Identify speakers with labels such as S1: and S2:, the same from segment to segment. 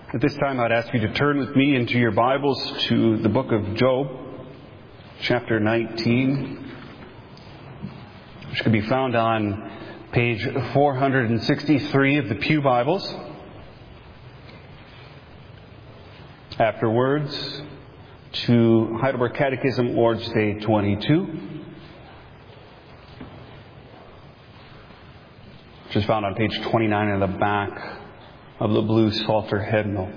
S1: At this time, I'd ask you to turn with me into your Bibles to the book of Job, chapter 19, which can be found on page 463 of the Pew Bibles. Afterwards, to Heidelberg Catechism, Lord's Day 22, which is found on page 29 in the back of the blue Psalter hymnal.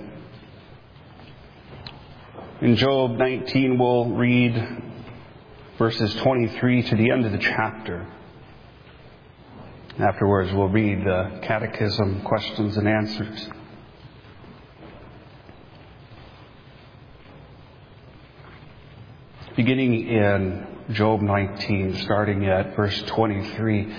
S1: In Job 19, we'll read verses 23 to the end of the chapter. Afterwards, we'll read the Catechism questions and answers. Beginning in Job 19, starting at verse 23.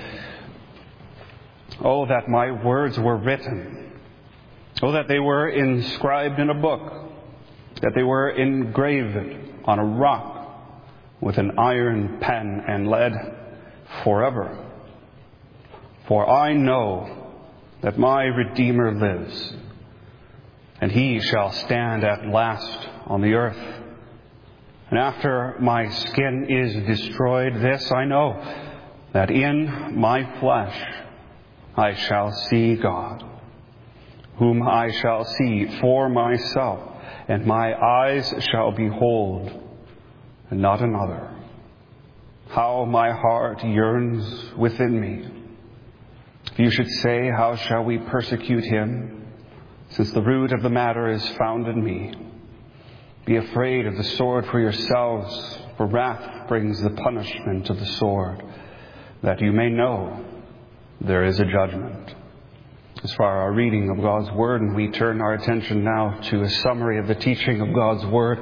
S1: Oh, that my words were written. Oh, that they were inscribed in a book, that they were engraved on a rock with an iron pen and lead forever. For I know that my Redeemer lives, and he shall stand at last on the earth. And after my skin is destroyed, this I know, that in my flesh I shall see God, whom I shall see for myself, and my eyes shall behold, and not another. How my heart yearns within me. If you should say, how shall we persecute him, since the root of the matter is found in me? Be afraid of the sword for yourselves, for wrath brings the punishment of the sword, that you may know there is a judgment. As far as our reading of God's Word, and we turn our attention now to a summary of the teaching of God's Word.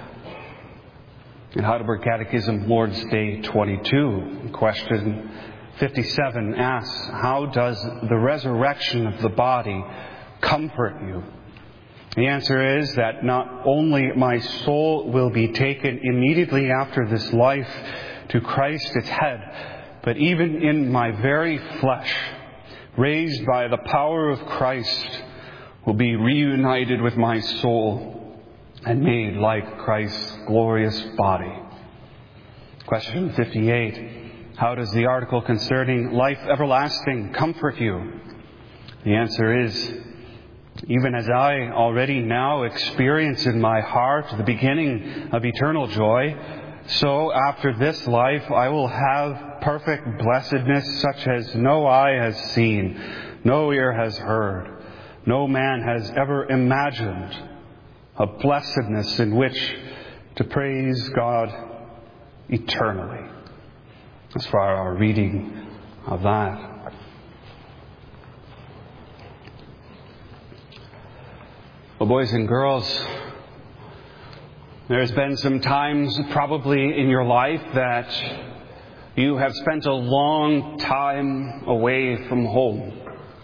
S1: In Heidelberg Catechism, Lord's Day 22, question 57 asks, how does the resurrection of the body comfort you? The answer is that not only my soul will be taken immediately after this life to Christ its head, but even in my very flesh, raised by the power of Christ, will be reunited with my soul and made like Christ's glorious body. Question 58. How does the article concerning life everlasting comfort you? The answer is, even as I already now experience in my heart the beginning of eternal joy, so after this life I will have perfect blessedness such as no eye has seen, no ear has heard, no man has ever imagined, a blessedness in which to praise God eternally. As far as our reading of that. Well, boys and girls, there's been some times probably in your life that you have spent a long time away from home.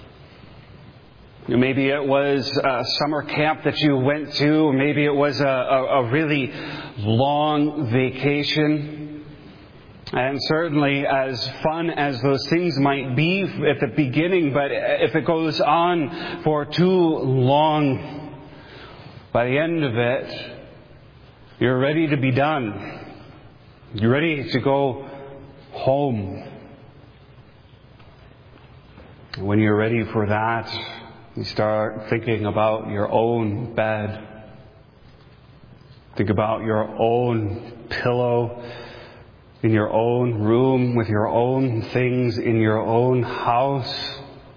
S1: Maybe it was a summer camp that you went to. Maybe it was a really long vacation. And certainly as fun as those things might be at the beginning, but if it goes on for too long, by the end of it, you're ready to be done. You're ready to go home. And when you're ready for that, you start thinking about your own bed. Think about your own pillow in your own room with your own things in your own house.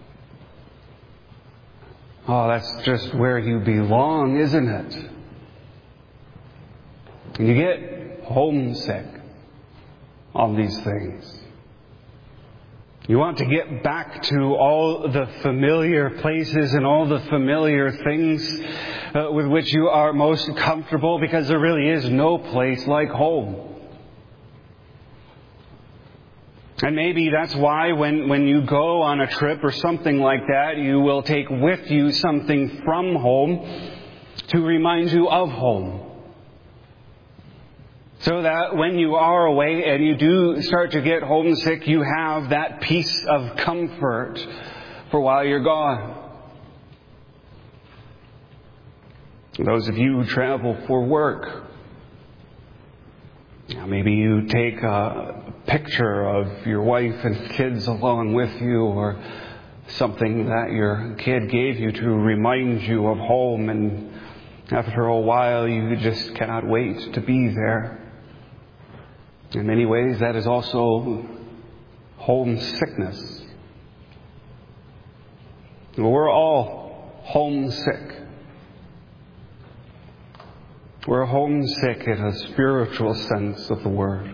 S1: Oh, that's just where you belong, isn't it? And you get homesick on these things. You want to get back to all the familiar places and all the familiar things with which you are most comfortable, because there really is no place like home. And maybe that's why when you go on a trip or something like that, you will take with you something from home to remind you of home. So that when you are away and you do start to get homesick, you have that piece of comfort for while you're gone. Those of you who travel for work, maybe you take a picture of your wife and kids along with you, or something that your kid gave you to remind you of home, and after a while you just cannot wait to be there. In many ways, that is also homesickness. We're all homesick. We're homesick in a spiritual sense of the word.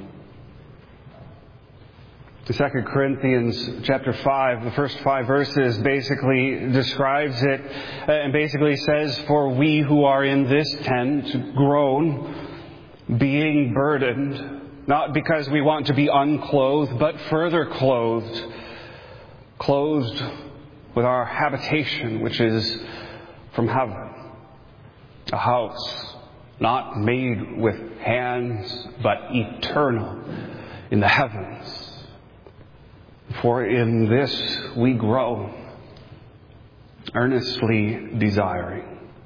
S1: 2 Corinthians chapter 5, the first 5 verses basically describes it and basically says, "For we who are in this tent groan, being burdened, not because we want to be unclothed, but further clothed with our habitation, which is from heaven, a house not made with hands, but eternal in the heavens. For in this we groan, earnestly desiring."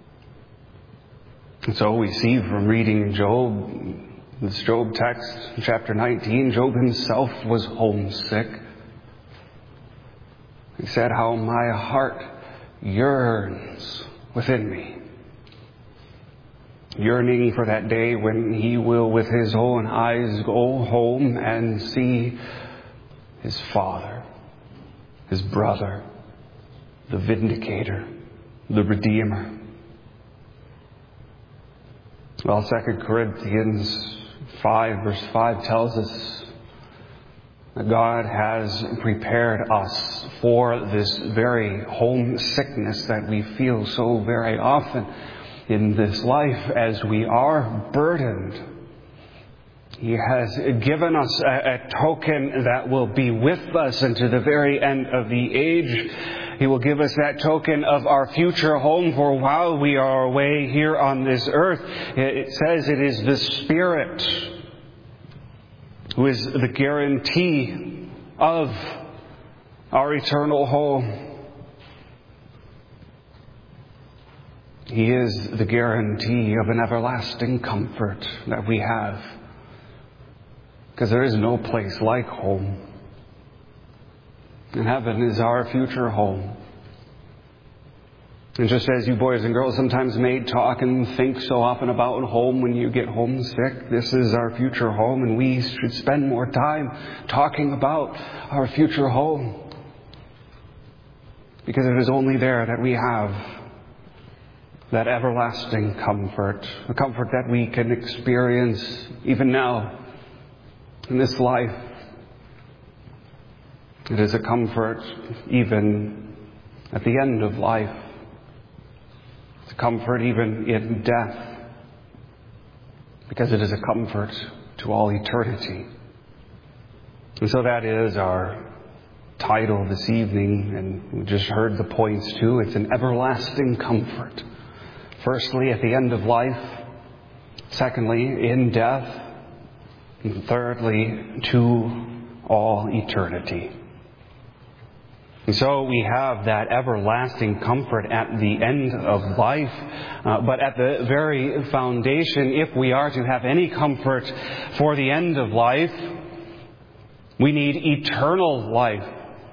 S1: And so we see from reading Job, this Job text, chapter 19, Job himself was homesick. He said, "How my heart yearns within me." Yearning for that day when he will with his own eyes go home and see his father, his brother, the vindicator, the redeemer. Well, 2 Corinthians 5 verse 5 tells us that God has prepared us for this very homesickness that we feel so very often in this life as we are burdened. He has given us a token that will be with us unto the very end of the age. He will give us that token of our future home for while we are away here on this earth. It says it is the Spirit who is the guarantee of our eternal home. He is the guarantee of an everlasting comfort that we have. Because there is no place like home. And heaven is our future home. And just as you boys and girls sometimes may talk and think so often about home when you get homesick, this is our future home, and we should spend more time talking about our future home. Because it is only there that we have that everlasting comfort, a comfort that we can experience even now in this life. It is a comfort even at the end of life. It's a comfort even in death, because it is a comfort to all eternity. And so that is our title this evening, and we just heard the points too. It's an everlasting comfort. Firstly, at the end of life. Secondly, in death. And thirdly, to all eternity. And so we have that everlasting comfort at the end of life. But at the very foundation, if we are to have any comfort for the end of life, we need eternal life.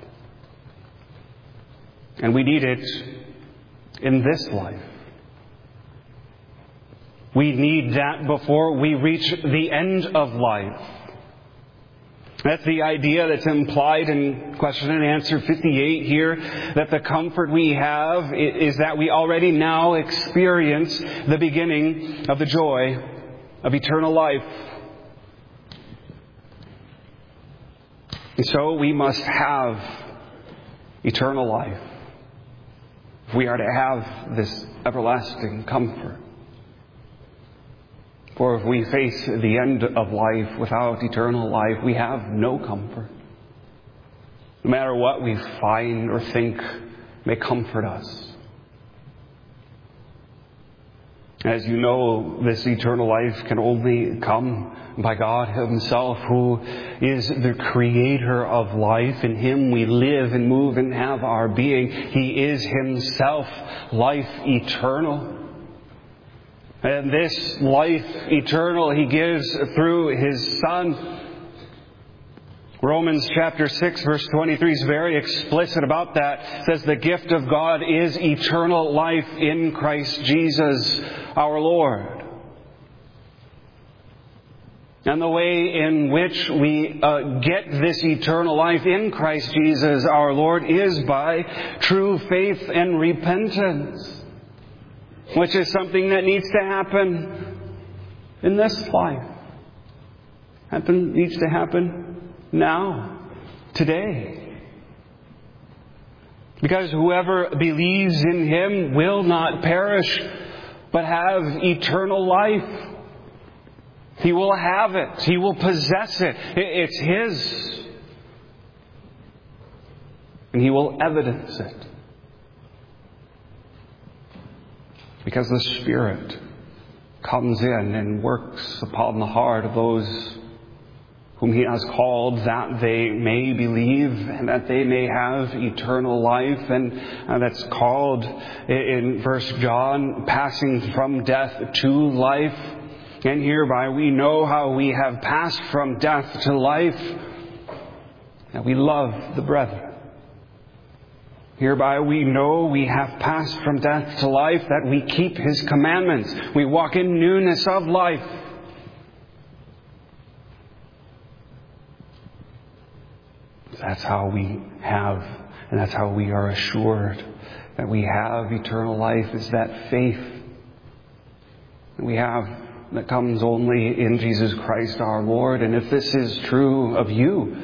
S1: And we need it in this life. We need that before we reach the end of life. That's the idea that's implied in question and answer 58 here, that the comfort we have is that we already now experience the beginning of the joy of eternal life. And so we must have eternal life if we are to have this everlasting comfort. For if we face the end of life without eternal life, we have no comfort. No matter what we find or think may comfort us. As you know, this eternal life can only come by God Himself, who is the creator of life. In Him we live and move and have our being. He is Himself life eternal. And this life eternal He gives through His Son. Romans chapter 6 verse 23 is very explicit about that. It says the gift of God is eternal life in Christ Jesus our Lord. And the way in which we get this eternal life in Christ Jesus our Lord is by true faith and repentance, which is something that needs to happen in this life. Needs to happen now, today. Because whoever believes in Him will not perish, but have eternal life. He will have it. He will possess it. It's His. And He will evidence it. Because the Spirit comes in and works upon the heart of those whom He has called, that they may believe and that they may have eternal life. And that's called in 1 John, passing from death to life. And hereby we know how we have passed from death to life, that we love the brethren. Hereby we know we have passed from death to life, that we keep His commandments. We walk in newness of life. That's how we have, and that's how we are assured that we have eternal life, is that faith that we have, that comes only in Jesus Christ our Lord. And if this is true of you,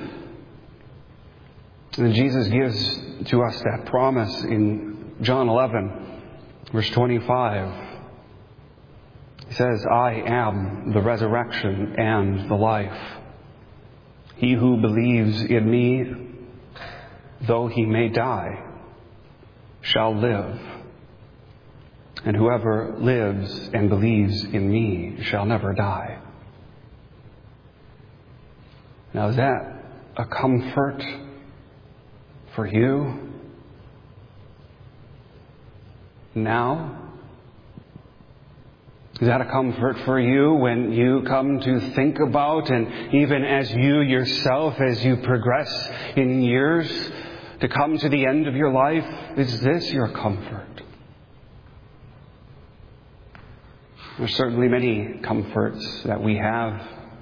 S1: then Jesus gives to us that promise in John 11, verse 25. He says, I am the resurrection and the life. He who believes in me, though he may die, shall live. And whoever lives and believes in me shall never die. Now, is that a comfort for you now? Is that a comfort for you when you come to think about, and even as you yourself, as you progress in years, to come to the end of your life? Is this your comfort? There's certainly many comforts that we have.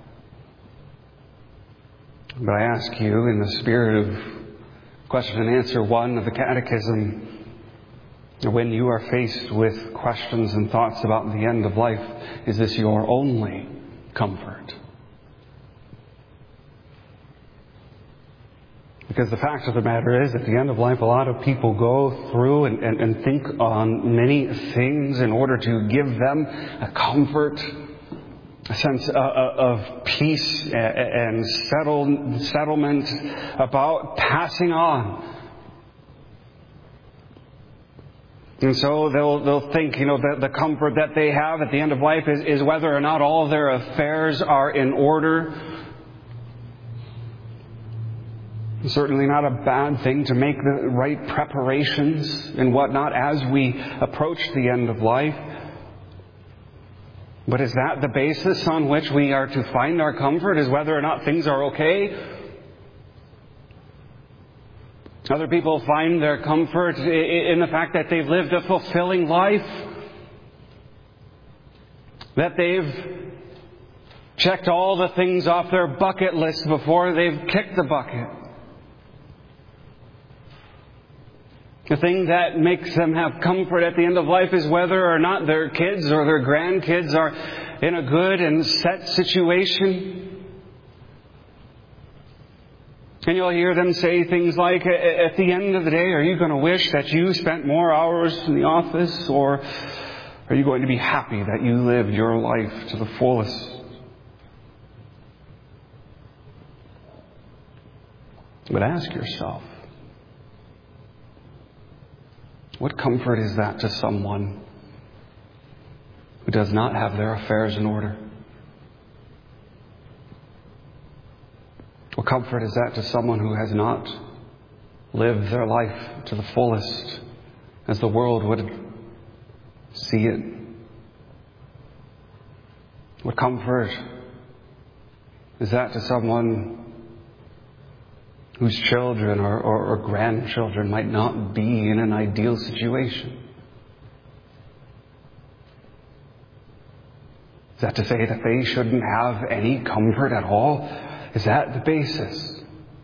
S1: But I ask you, in the spirit of question and answer 1 of the Catechism, when you are faced with questions and thoughts about the end of life, is this your only comfort? Because the fact of the matter is, at the end of life, a lot of people go through and think on many things in order to give them a comfort, a sense of peace and settlement about passing on. And so they'll think, that the comfort that they have at the end of life is whether or not all their affairs are in order. Certainly not a bad thing to make the right preparations and whatnot as we approach the end of life. But is that the basis on which we are to find our comfort, is whether or not things are okay? Other people find their comfort in the fact that they've lived a fulfilling life, that they've checked all the things off their bucket list before they've kicked the bucket. The thing that makes them have comfort at the end of life is whether or not their kids or their grandkids are in a good and set situation. And you'll hear them say things like, at the end of the day, are you going to wish that you spent more hours in the office? Or are you going to be happy that you lived your life to the fullest? But ask yourself, what comfort is that to someone who does not have their affairs in order? What comfort is that to someone who has not lived their life to the fullest as the world would see it? What comfort is that to someone whose children or grandchildren might not be in an ideal situation? Is that to say that they shouldn't have any comfort at all? Is that the basis?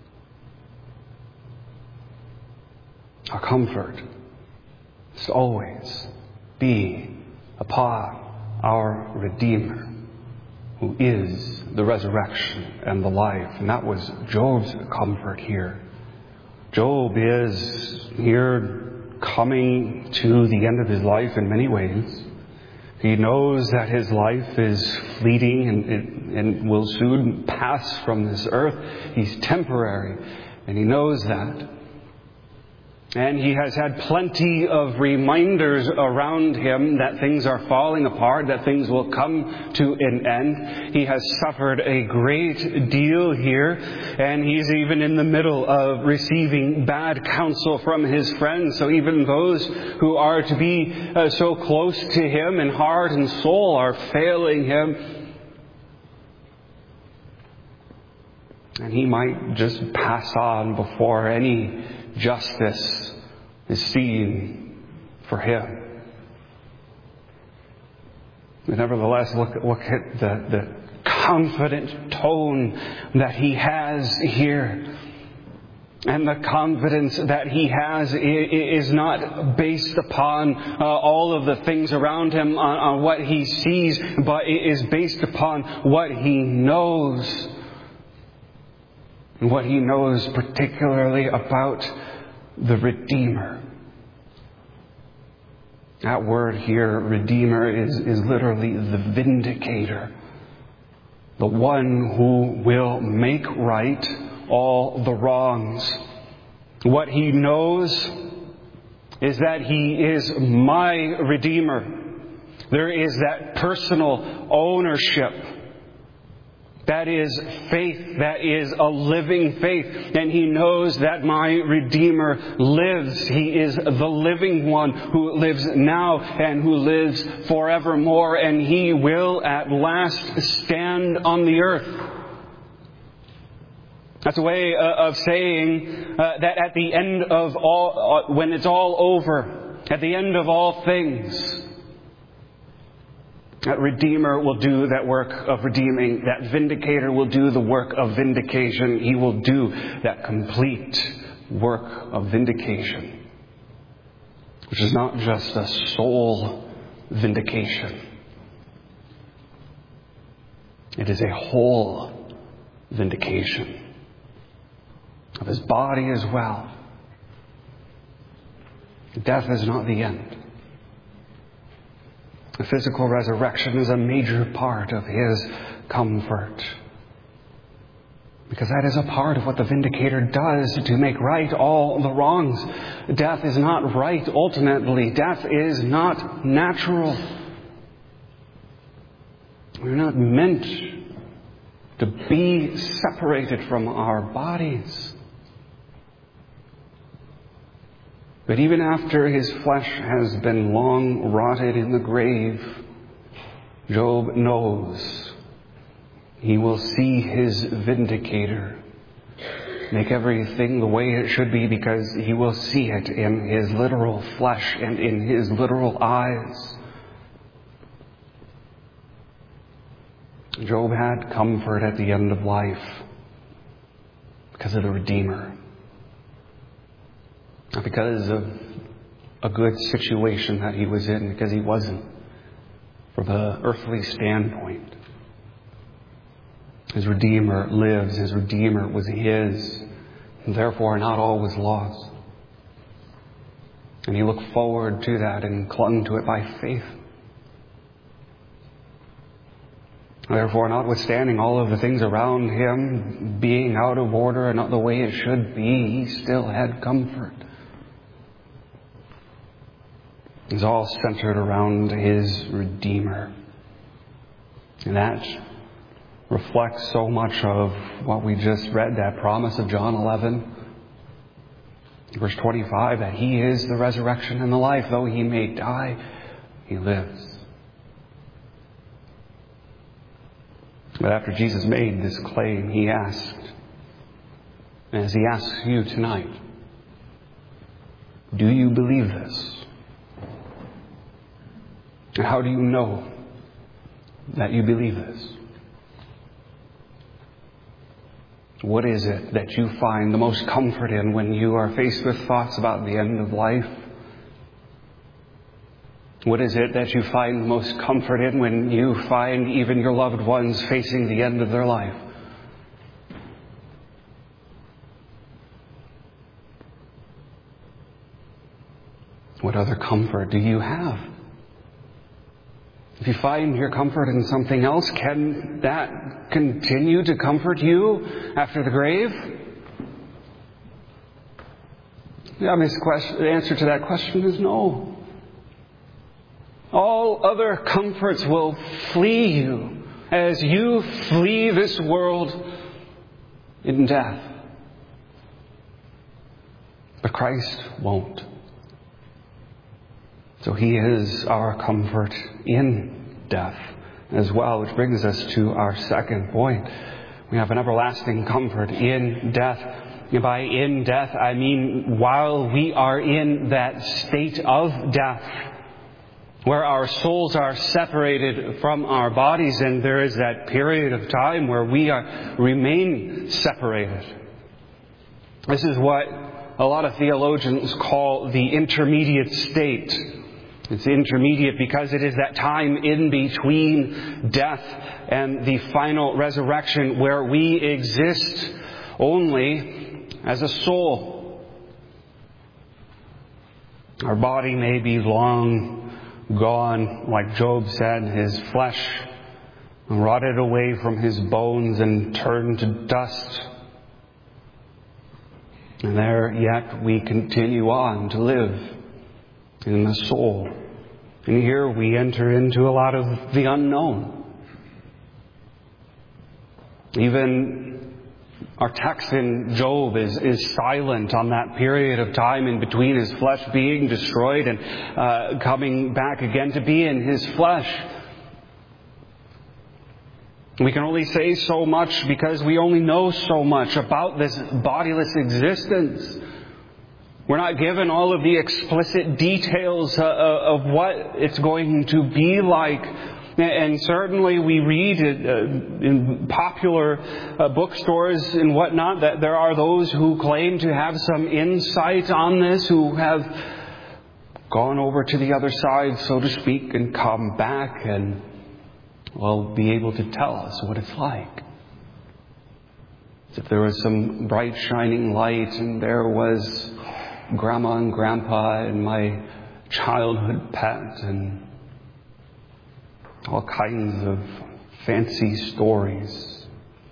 S1: Our comfort must always be upon our Redeemer, who is the resurrection and the life. And that was Job's comfort here. Job is here coming to the end of his life in many ways. He knows that his life is fleeting and will soon pass from this earth. He's temporary, and he knows that. And he has had plenty of reminders around him that things are falling apart, that things will come to an end. He has suffered a great deal here, and he's even in the middle of receiving bad counsel from his friends. So even those who are to be so close to him in heart and soul are failing him. And he might just pass on before any justice is seen for him. But nevertheless, look at the confident tone that he has here. And the confidence that he has is not based upon all of the things around him, on what he sees, but it is based upon what he knows. And what he knows particularly about the Redeemer. That word here, Redeemer, is literally the vindicator. The one who will make right all the wrongs. What he knows is that he is my Redeemer. There is that personal ownership. That is faith. That is a living faith. And he knows that my Redeemer lives. He is the living one who lives now and who lives forevermore. And he will at last stand on the earth. That's a way of saying that at the end of all, when it's all over, at the end of all things, that Redeemer will do that work of redeeming. That Vindicator will do the work of vindication. He will do that complete work of vindication, which is not just a soul vindication. It is a whole vindication of his body as well. Death is not the end. The physical resurrection is a major part of his comfort. Because that is a part of what the Vindicator does to make right all the wrongs. Death is not right ultimately. Death is not natural. We're not meant to be separated from our bodies. But even after his flesh has been long rotted in the grave, Job knows he will see his Vindicator make everything the way it should be, because he will see it in his literal flesh and in his literal eyes. Job had comfort at the end of life because of the Redeemer. Not because of a good situation that he was in, because he wasn't from an earthly standpoint. His Redeemer lives. His Redeemer was his, and therefore not all was lost. And he looked forward to that and clung to it by faith. Therefore, notwithstanding all of the things around him being out of order and not the way it should be, he still had comfort. It's all centered around his Redeemer. And that reflects so much of what we just read, that promise of John 11, verse 25, that he is the resurrection and the life. Though he may die, he lives. But after Jesus made this claim, he asked, as he asks you tonight, do you believe this? And how do you know that you believe this? What is it that you find the most comfort in when you are faced with thoughts about the end of life? What is it that you find the most comfort in when you find even your loved ones facing the end of their life? What other comfort do you have? If you find your comfort in something else, can that continue to comfort you after the grave? The answer to that question is no. All other comforts will flee you as you flee this world in death. But Christ won't. So He is our comfort in death as well, which brings us to our second point. We have an everlasting comfort in death. And by in death, I mean while we are in that state of death, where our souls are separated from our bodies, and there is that period of time where we remain separated. This is what a lot of theologians call the intermediate state. It's intermediate because it is that time in between death and the final resurrection where we exist only as a soul. Our body may be long gone, like Job said, his flesh rotted away from his bones and turned to dust. And there yet we continue on to live in the soul. And here we enter into a lot of the unknown. Even our text in Job is silent on that period of time in between his flesh being destroyed and coming back again to be in his flesh. We can only say so much because we only know so much about this bodiless existence. We're not given all of the explicit details of what it's going to be like. And certainly we read in popular bookstores and whatnot that there are those who claim to have some insight on this, who have gone over to the other side, so to speak, and come back and, well, be able to tell us what it's like. As if there was some bright shining light and there was Grandma and Grandpa and my childhood pet and all kinds of fancy stories.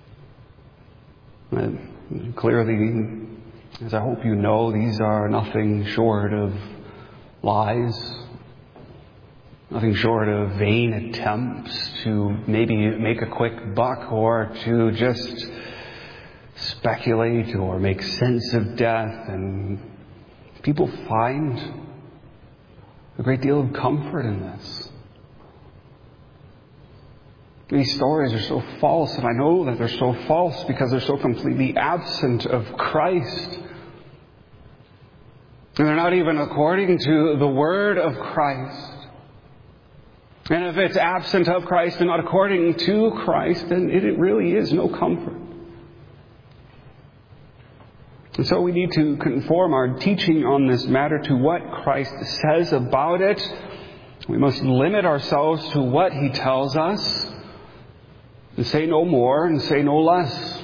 S1: And clearly, as I hope you know, these are nothing short of lies, nothing short of vain attempts to maybe make a quick buck or to just speculate or make sense of death. And people find a great deal of comfort in this. These stories are so false, and I know that they're so false because they're so completely absent of Christ. And they're not even according to the Word of Christ. And if it's absent of Christ and not according to Christ, then it really is no comfort. And so we need to conform our teaching on this matter to what Christ says about it. We must limit ourselves to what He tells us and say no more and say no less.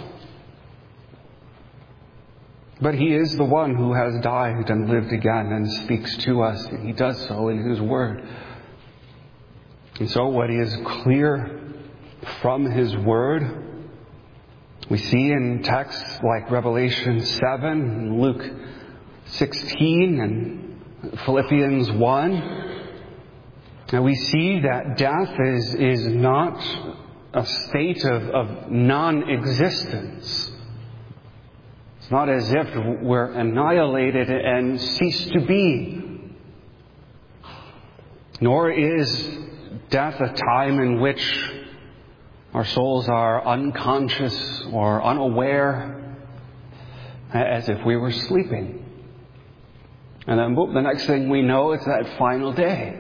S1: But He is the one who has died and lived again and speaks to us, and He does so in His Word. And so what is clear from His Word, we see in texts like Revelation 7, Luke 16, and Philippians 1. And we see that death is not a state of non-existence. It's not as if we're annihilated and cease to be. Nor is death a time in which Our souls are unconscious or unaware, as if we were sleeping. And then the next thing we know, it's that final day.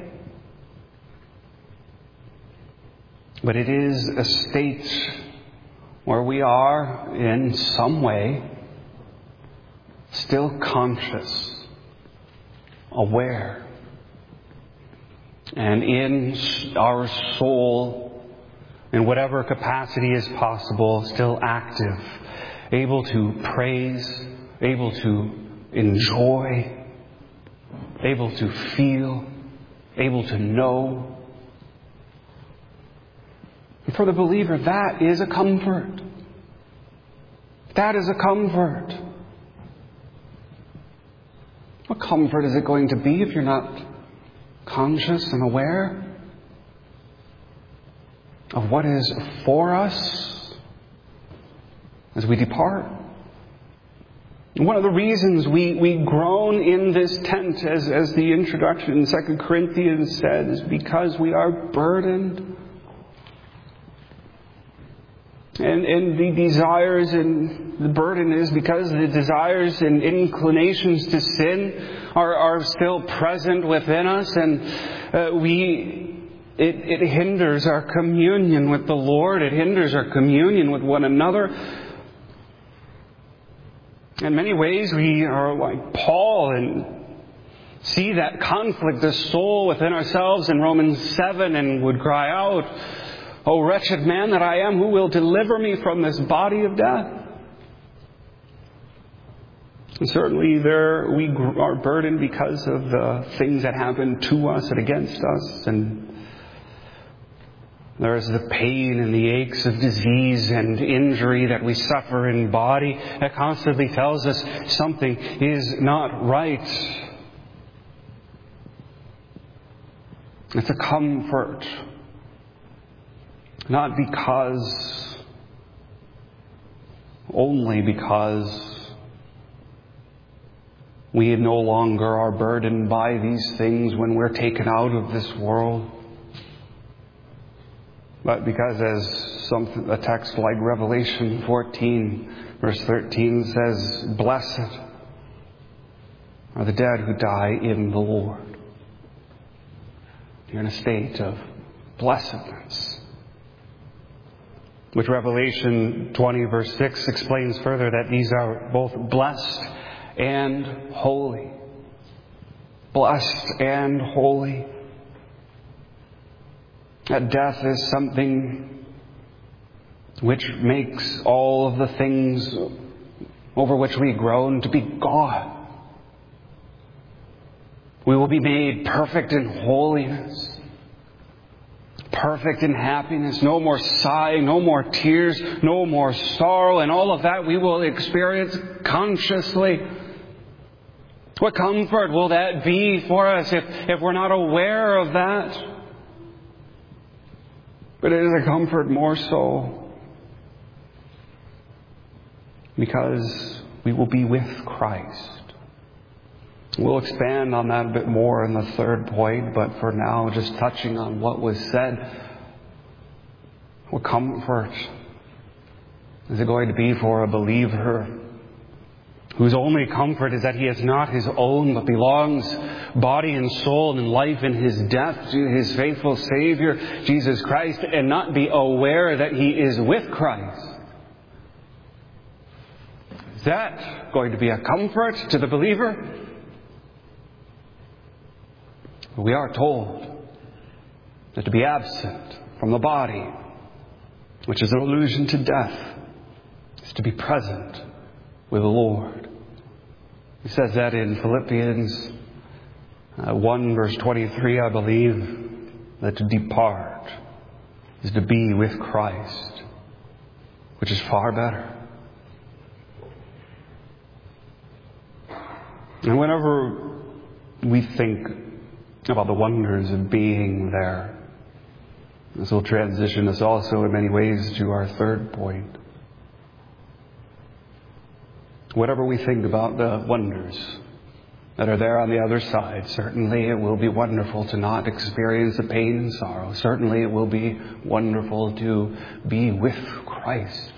S1: But it is a state where we are, in some way, still conscious, aware, and in our soul, in whatever capacity is possible, still active, able to praise, able to enjoy, able to feel, able to know. And for the believer, that is a comfort. That is a comfort. What comfort is it going to be if you're not conscious and aware of what is for us as we depart? And one of the reasons we groan in this tent, as the introduction in 2 Corinthians said, is because we are burdened. And the desires and the burden is because the desires and inclinations to sin are still present within us, and it hinders our communion with the Lord. It hinders our communion with one another. In many ways, we are like Paul and see that conflict of soul within ourselves in Romans 7 and would cry out, "O wretched man that I am, who will deliver me from this body of death?" And certainly there we are burdened because of the things that happen to us and against us. And there is the pain and the aches of disease and injury that we suffer in body that constantly tells us something is not right. It's a comfort. Not only because we no longer are burdened by these things when we're taken out of this world, but because as a text like Revelation 14, verse 13 says, "Blessed are the dead who die in the Lord." You're in a state of blessedness, which Revelation 20 verse 6 explains further, that these are both blessed and holy. Blessed and holy. That death is something which makes all of the things over which we groan to be gone. We will be made perfect in holiness. Perfect in happiness, no more sighing, no more tears, no more sorrow, and all of that we will experience consciously. What comfort will that be for us if we're not aware of that? But it is a comfort more so because we will be with Christ. We'll expand on that a bit more in the third point, but for now, just touching on what was said. What comfort is it going to be for a believer whose only comfort is that he is not his own, but belongs body and soul and life in his death to his faithful Savior, Jesus Christ, and not be aware that he is with Christ? Is that going to be a comfort to the believer? We are told that to be absent from the body, which is an allusion to death, is to be present with the Lord. He says that in Philippians 1 verse 23, I believe, that to depart is to be with Christ, which is far better. And whenever we think about the wonders of being there, this will transition us also in many ways to our third point. Whatever we think about the wonders that are there on the other side. Certainly it will be wonderful to not experience the pain and sorrow. Certainly it will be wonderful to be with Christ.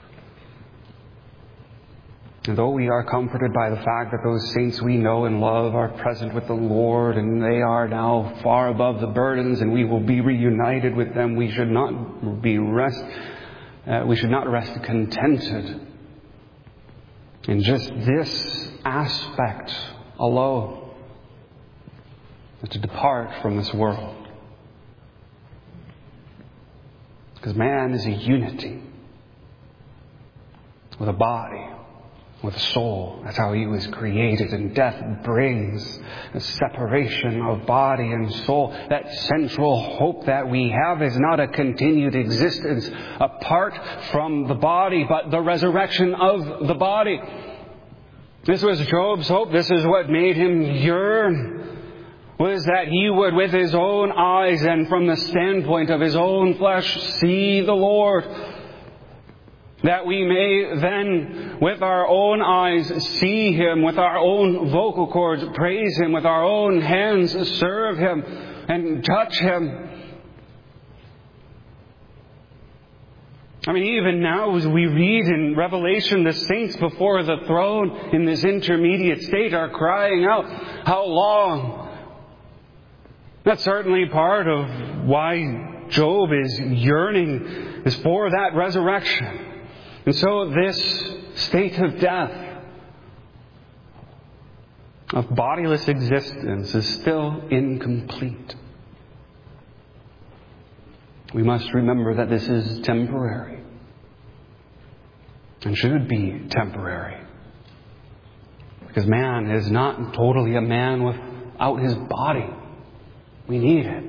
S1: And though we are comforted by the fact that those saints we know and love are present with the Lord and they are now far above the burdens and we will be reunited with them, we should not rest contented in just this aspect alone, to depart from this world. Because man is a unity with a body, with a soul. That's how he was created. And death brings a separation of body and soul. That central hope that we have is not a continued existence apart from the body, but the resurrection of the body. This was Job's hope. This is what made him yearn, was that he would, with his own eyes and from the standpoint of his own flesh, see the Lord. That we may then, with our own eyes, see Him, with our own vocal cords, praise Him, with our own hands, serve Him and touch Him. I mean, even now as we read in Revelation, the saints before the throne in this intermediate state are crying out, "How long?" That's certainly part of why Job is yearning, is for that resurrection. And so this state of death, of bodiless existence, is still incomplete. We must remember that this is temporary and should be temporary. Because man is not totally a man without his body. We need it.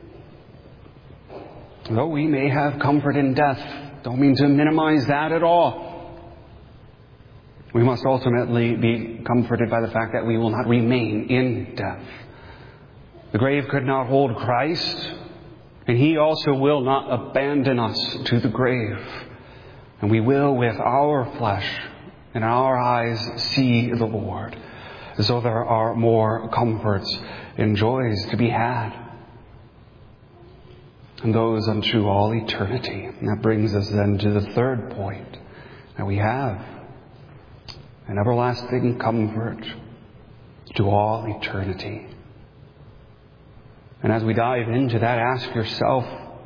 S1: Though we may have comfort in death, don't mean to minimize that at all. We must ultimately be comforted by the fact that we will not remain in death. The grave could not hold Christ, and He also will not abandon us to the grave. And we will, with our flesh and our eyes, see the Lord. So there are more comforts and joys to be had. And those unto all eternity. And that brings us then to the third point, that we have an everlasting comfort to all eternity. And as we dive into that, ask yourself,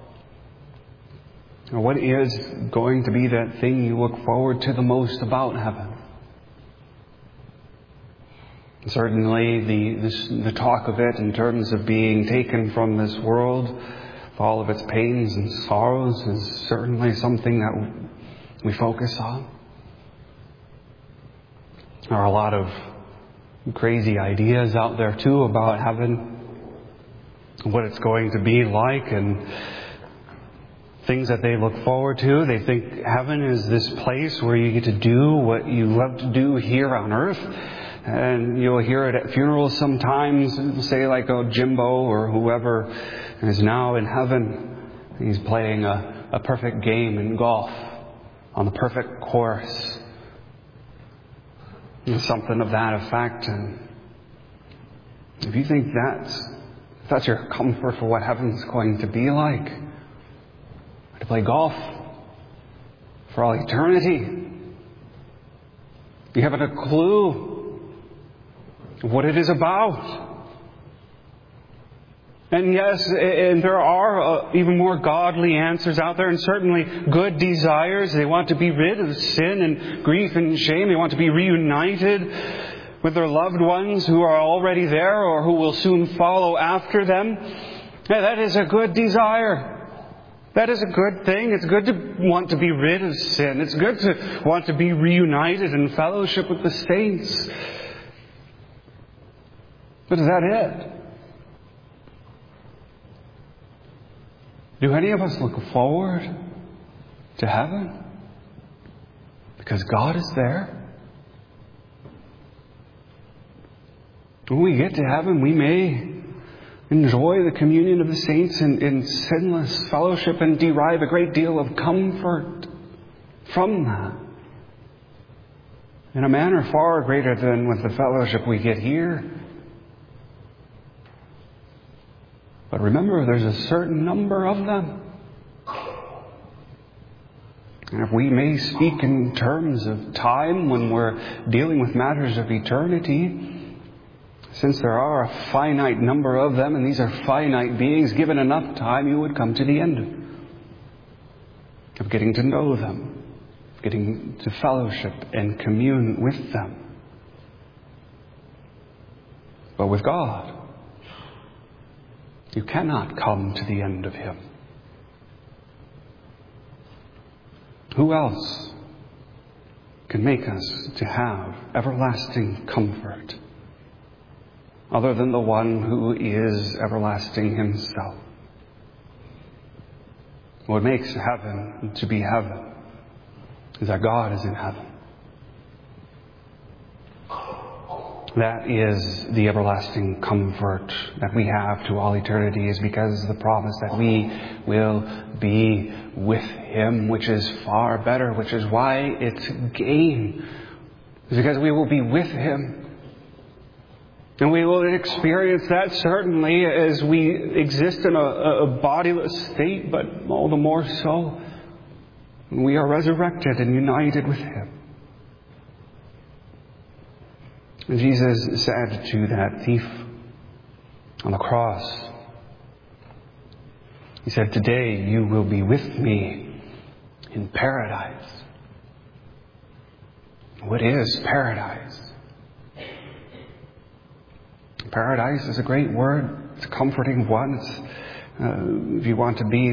S1: what is going to be that thing you look forward to the most about heaven? Certainly the talk of it in terms of being taken from this world, all of its pains and sorrows, is certainly something that we focus on. There are a lot of crazy ideas out there too about heaven, what it's going to be like, and things that they look forward to. They think heaven is this place where you get to do what you love to do here on earth. And you'll hear it at funerals sometimes, say like Jimbo or whoever is now in heaven. He's playing a perfect game in golf on the perfect course. Something of that effect. And if you think that's your comfort for what heaven's going to be like, to play golf for all eternity, you haven't a clue what it is about. And yes, and there are even more godly answers out there, and certainly good desires. They want to be rid of sin and grief and shame. They want to be reunited with their loved ones who are already there or who will soon follow after them. Yeah, that is a good desire. That is a good thing. It's good to want to be rid of sin. It's good to want to be reunited in fellowship with the saints. But is that it? Do any of us look forward to heaven? Because God is there. When we get to heaven, we may enjoy the communion of the saints in sinless fellowship and derive a great deal of comfort from that. In a manner far greater than with the fellowship we get here. But remember, there's a certain number of them. And if we may speak in terms of time when we're dealing with matters of eternity, since there are a finite number of them, and these are finite beings, given enough time, you would come to the end of getting to know them, getting to fellowship and commune with them. But with God, you cannot come to the end of Him. Who else can make us to have everlasting comfort other than the one who is everlasting Himself? What makes heaven to be heaven is that God is in heaven. That is the everlasting comfort that we have to all eternity, is because of the promise that we will be with Him, which is far better, which is why it's gain. It's because we will be with Him. And we will experience that certainly as we exist in a bodiless state, but all the more so when we are resurrected and united with Him. And Jesus said to that thief on the cross, He said, "Today you will be with me in paradise." What is paradise? Paradise is a great word. It's a comforting one. If you want to be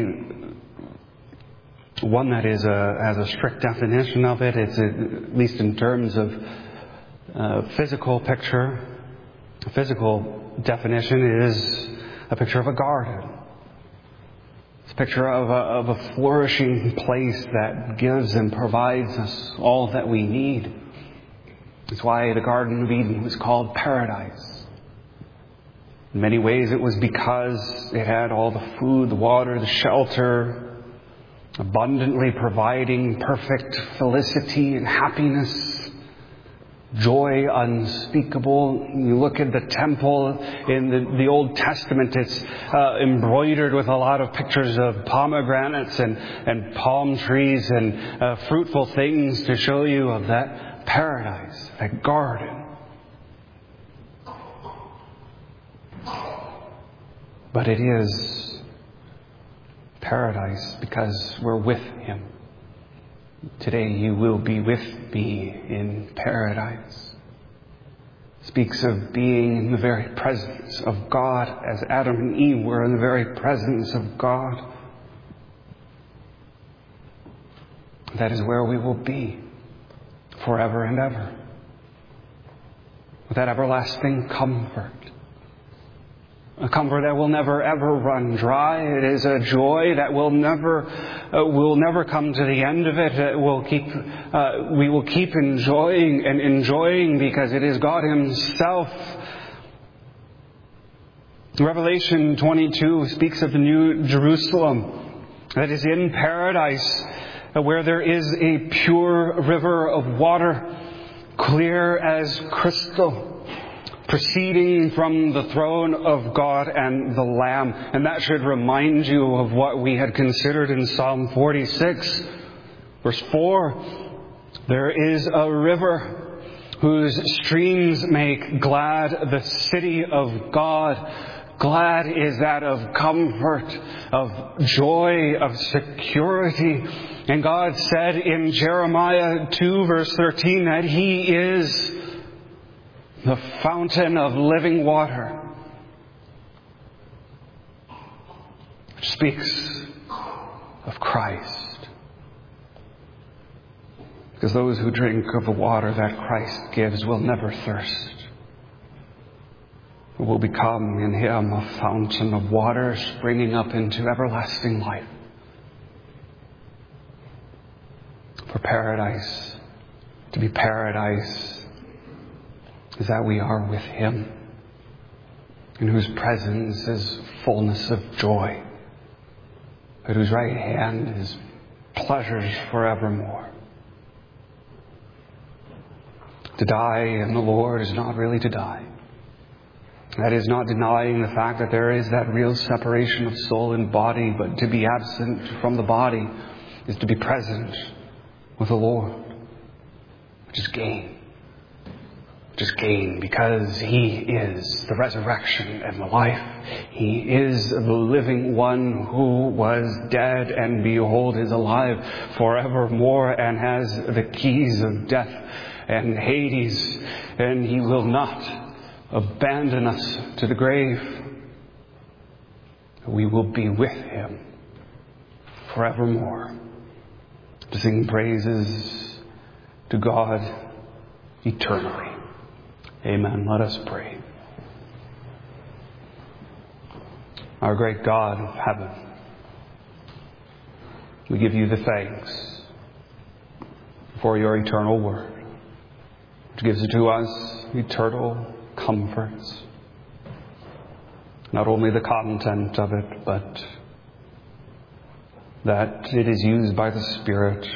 S1: one that has a strict definition of it, it's at least in terms of physical picture. A physical definition is a picture of a garden. It's a picture of a flourishing place that gives and provides us all that we need. That's why the Garden of Eden was called paradise. In many ways it was because it had all the food, the water, the shelter, abundantly providing perfect felicity and happiness, joy unspeakable. You look at the temple in the Old Testament, it's embroidered with a lot of pictures of pomegranates and palm trees and fruitful things to show you of that paradise, that garden. But it is paradise because we're with Him. Today you will be with me in paradise. It speaks of being in the very presence of God, as Adam and Eve were in the very presence of God. That is where we will be forever and ever, with that everlasting comfort. A comfort that will never ever run dry. It is a joy that will never come to the end of it. We will keep enjoying because it is God Himself. Revelation 22 speaks of the New Jerusalem that is in paradise, where there is a pure river of water, clear as crystal, proceeding from the throne of God and the Lamb. And that should remind you of what we had considered in Psalm 46, verse 4. There is a river whose streams make glad the city of God. Glad is that of comfort, of joy, of security. And God said in Jeremiah 2, verse 13, that He is the fountain of living water, which speaks of Christ. Because those who drink of the water that Christ gives will never thirst. It will become in Him a fountain of water springing up into everlasting life. For paradise, to be paradise, is that we are with Him, in whose presence is fullness of joy, at whose right hand is pleasures forevermore. To die in the Lord is not really to die. That is not denying the fact that there is that real separation of soul and body, but to be absent from the body is to be present with the Lord, which is gain. Which is gain, because He is the resurrection and the life. He is the living one who was dead and behold is alive forevermore and has the keys of death and Hades, and He will not abandon us to the grave. We will be with Him forevermore to sing praises to God eternally. Amen. Let us pray. Our great God of heaven, we give You the thanks for Your eternal word, which gives to us eternal comforts. Not only the content of it, but that it is used by the Spirit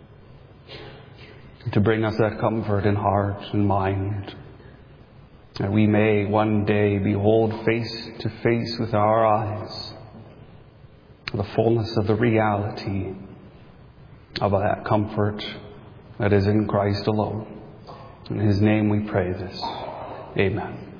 S1: to bring us that comfort in heart and mind, that we may one day behold face to face with our eyes the fullness of the reality of that comfort that is in Christ alone. In His name we pray this. Amen.